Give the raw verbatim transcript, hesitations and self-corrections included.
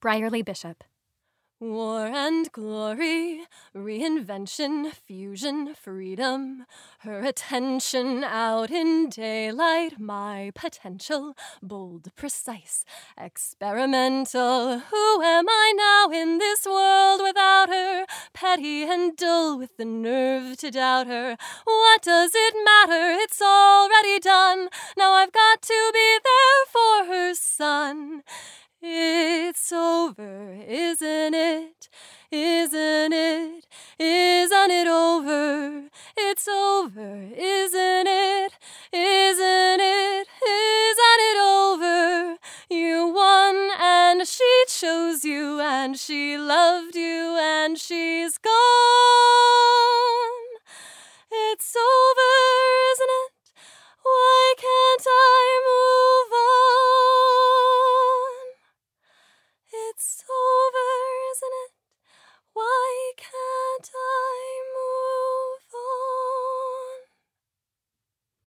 Brierley Bishop. War and glory, reinvention, fusion, freedom, her attention out in daylight, my potential, bold, precise, experimental. Who am I now in this world without her? Petty and dull with the nerve to doubt her. What does it matter? It's already done. Now I've got to be there for her son. It's over, isn't it? Isn't it? Isn't it over? It's over, isn't it? Isn't it? Isn't it over? You won and she chose you and she loved you and she's gone. It's over.